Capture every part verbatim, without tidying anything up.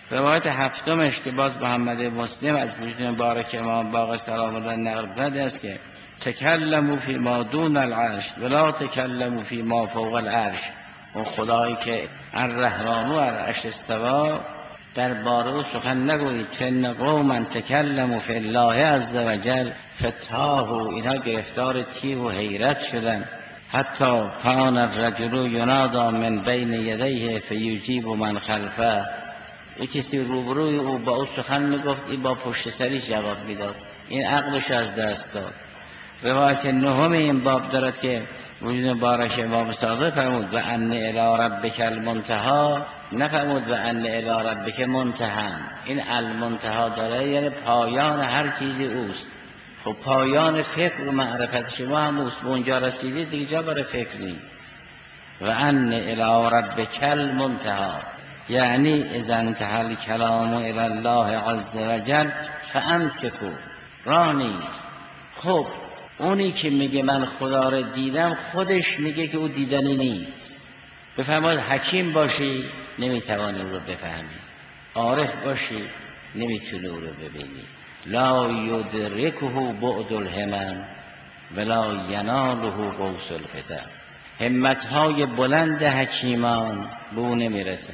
روایت هفتمش که باز محمد مسلم از وجود مبارک امام باقر سلام الله نقل کرده است که تکلموا فی ما دون العرش ولا تکلموا فی ما فوق العرش. اون خدایی که الرحمن العرش استوا درباره او سخن نگویید. فان قوما تکلموا فی الله عز وجل فتاحوا، اینها گرفتار تیه و حیرت شدن. حتی کان الرجل ینادی من بین یدیه فیجیب من خلفه، یک کسی روبروی او با او سخن میگفت، این با پشت سری جواب میداد. این عقلش از دست داد. روایت نهم این باب دارد که وجود مبارک امام صادق فرمود و ان الی ربک المنتهی، نفرمود و ان الی ربک منتهی. این المنتهی داره یعنی پایان هر چیزی اوست. خب پایان فکر و معرفت شما هم اوست، به اونجا رسیدید دیگه جا برای فکر نیست. و ان الی ربک المنتهی یعنی اذا انتهى الکلام الی الله عز وجل فامسکوا، راه نیست. خب اونی که میگه من خدا رو دیدم خودش میگه که او دیدنی نیست. بفرماد حکیم باشی نمیتوانی او رو بفهمی، عارف باشی نمیتونی او رو ببینی. لا یدرکه بعد الهمم ولا یناله قوس الفتن. همتهای بلند حکیمان به او نمیرسه،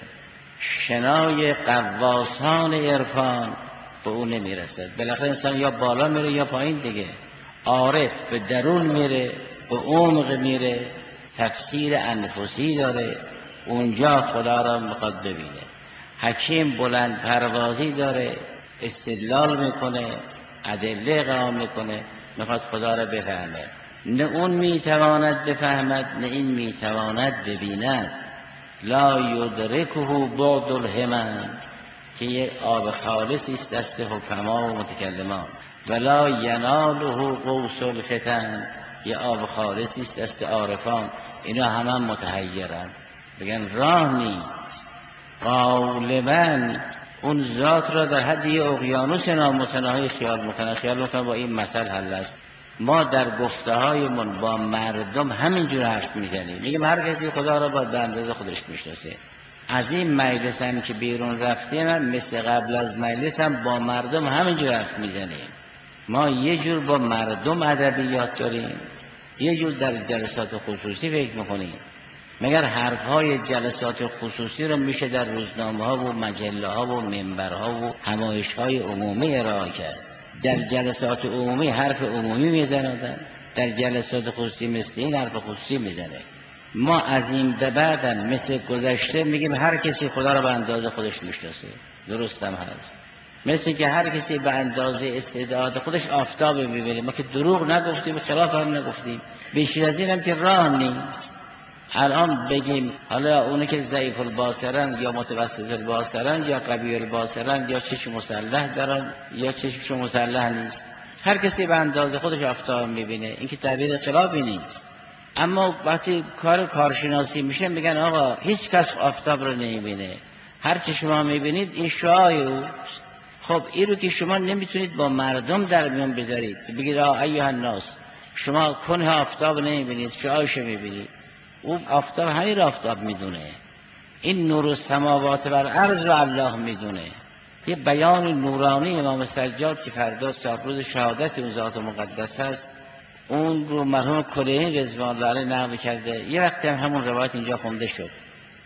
شنای غواصان عرفان به او نمیرسد. بالاخره انسان یا بالا میره یا پایین دیگه. عارف به درون میره، به عمق میره، تفسیر انفسی داره، اونجا خدا را میخواد ببینه. حکیم بلند پروازی داره، استدلال میکنه، ادله قائم میکنه، میخواد خدا را بفهمه. نه اون میتواند بفهمد نه این میتواند ببیند. لا یدرکه بعد الهمم که یک آب خالصی است دست حکما و متکلمان. ولا یناله قوس الفتن، یه آب خالصی است دست عارفان. اینا همه هم متحیرن، بگن راه نیست. غالبا اون ذات را در حد یه اقیانوس نامتناهی خیال میکنن، خیال میکنن با این مثل حل است. ما در گفته هایمون با مردم همینجور حرف میزنیم، میگیم هر کسی خدا را با به اندازه خودش میشناسه. از این مجلس هم که بیرون رفتیم هم مثل قبل از مجلس هم با مردم همینجور حرف میزنیم. ما یه جور با مردم ادبیات داریم، یه جور در جلسات خصوصی فکر میکنیم. مگر حرفهای جلسات خصوصی رو میشه در روزنامه ها و مجله ها و منبرها و همایش های عمومی ارائه کرد؟ در جلسات عمومی حرف عمومی میزنن، در جلسات خصوصی مثل این حرف خصوصی میزنه. ما از این به بعدم مثل گذشته میگیم هر کسی خدا رو به اندازه خودش میشناسه. درست هم هست، مثل که هر کسی به اندازه استعداد خودش آفتاب میبینه. ما که دروغ نگفتیم، خلاف هم نگفتیم. بیشتر از این هم که راه نیست. الان بگیم حالا اونی که ضعیف البصرن یا متوسط البصرن یا قوی البصرن یا چشم مسلح دارن یا چشمشون مسلح نیست، هر کسی به اندازه خودش آفتاب میبینه. این که تعبیر خلافی نیست. اما وقتی کار کارشناسی میشه میگن آقا هیچ کس آفتاب رو نمیبینه، هر چی شما میبینید این شعاع اوست. خب این رو که شما نمیتونید با مردم در میون بذارید که بگید آقا ایها الناس شما کنه آفتاب نمیبینید، شعاعش میبینید. او آفتاب همین آفتاب میدونه. این نور السماوات و الارض رو الله میدونه. یه بیان نورانی امام سجاد که فردا صاحب روز شهادت اون ذات مقدس هست، اون رو مرحوم کلینی رضوان الله علیه نقل کرده. یه وقتی هم همون روایت اینجا خونده شد.